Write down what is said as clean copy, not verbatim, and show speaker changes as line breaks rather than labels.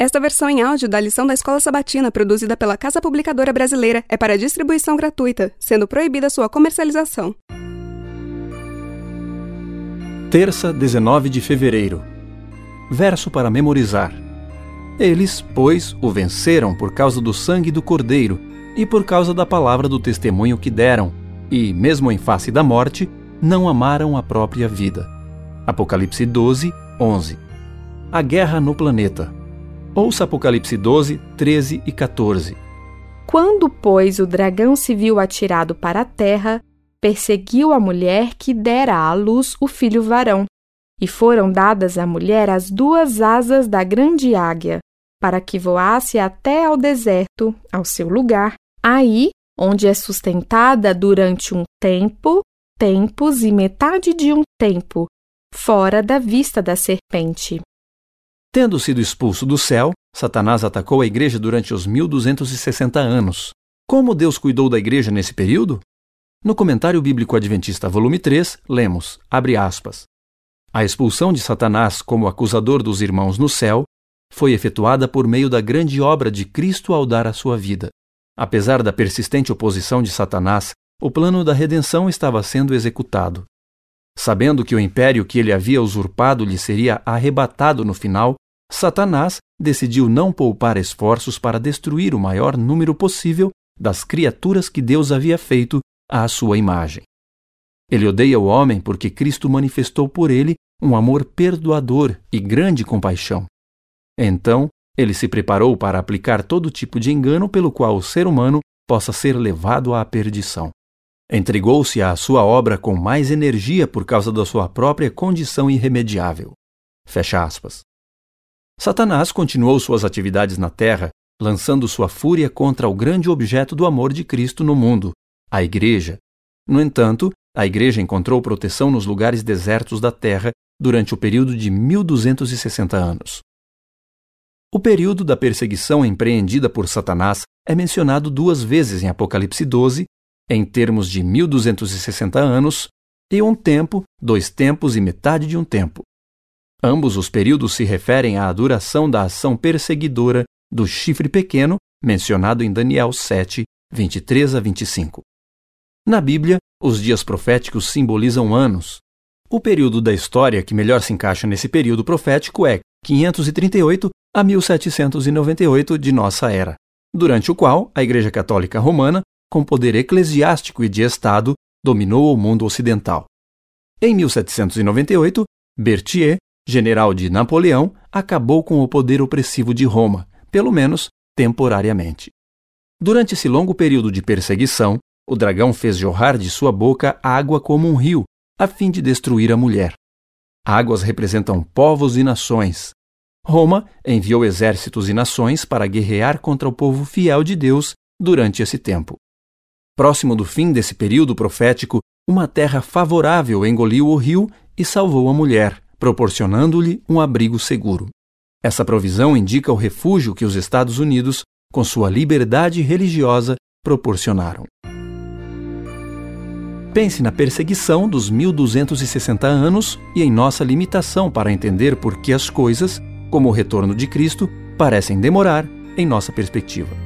Esta versão em áudio da lição da Escola Sabatina, produzida pela Casa Publicadora Brasileira, é para distribuição gratuita, sendo proibida sua comercialização.
Terça, 19 de fevereiro. Verso para memorizar. Eles, pois, o venceram por causa do sangue do Cordeiro e por causa da palavra do testemunho que deram, e, mesmo em face da morte, não amaram a própria vida. Apocalipse 12, 11. A guerra no planeta. Ouça Apocalipse 12, 13 e 14.
Quando, pois, o dragão se viu atirado para a terra, perseguiu a mulher que dera à luz o filho varão. E foram dadas à mulher as 2 asas da grande águia, para que voasse até ao deserto, ao seu lugar, aí onde é sustentada durante um tempo, tempos e metade de um tempo, fora da vista da serpente.
Tendo sido expulso do céu, Satanás atacou a igreja durante os 1260 anos. Como Deus cuidou da igreja nesse período? No Comentário Bíblico Adventista, volume 3, lemos, abre aspas, a expulsão de Satanás como acusador dos irmãos no céu foi efetuada por meio da grande obra de Cristo ao dar a sua vida. Apesar da persistente oposição de Satanás, o plano da redenção estava sendo executado. Sabendo que o império que ele havia usurpado lhe seria arrebatado no final, Satanás decidiu não poupar esforços para destruir o maior número possível das criaturas que Deus havia feito à sua imagem. Ele odeia o homem porque Cristo manifestou por ele um amor perdoador e grande compaixão. Então, ele se preparou para aplicar todo tipo de engano pelo qual o ser humano possa ser levado à perdição. Entregou-se à sua obra com mais energia por causa da sua própria condição irremediável. Fecha aspas. Satanás continuou suas atividades na terra, lançando sua fúria contra o grande objeto do amor de Cristo no mundo, a Igreja. No entanto, a Igreja encontrou proteção nos lugares desertos da terra durante o período de 1260 anos. O período da perseguição empreendida por Satanás é mencionado 2 vezes em Apocalipse 12, em termos de 1260 anos, e um tempo, 2 tempos e metade de um tempo. Ambos os períodos se referem à duração da ação perseguidora do chifre pequeno, mencionado em Daniel 7, 23 a 25. Na Bíblia, os dias proféticos simbolizam anos. O período da história que melhor se encaixa nesse período profético é 538 a 1798 de nossa era, durante o qual a Igreja Católica Romana, com poder eclesiástico e de Estado, dominou o mundo ocidental. Em 1798, Berthier, general de Napoleão, acabou com o poder opressivo de Roma, pelo menos temporariamente. Durante esse longo período de perseguição, o dragão fez jorrar de sua boca água como um rio, a fim de destruir a mulher. Águas representam povos e nações. Roma enviou exércitos e nações para guerrear contra o povo fiel de Deus durante esse tempo. Próximo do fim desse período profético, uma terra favorável engoliu o rio e salvou a mulher, proporcionando-lhe um abrigo seguro. Essa provisão indica o refúgio que os Estados Unidos, com sua liberdade religiosa, proporcionaram. Pense na perseguição dos 1260 anos e em nossa limitação para entender por que as coisas, como o retorno de Cristo, parecem demorar em nossa perspectiva.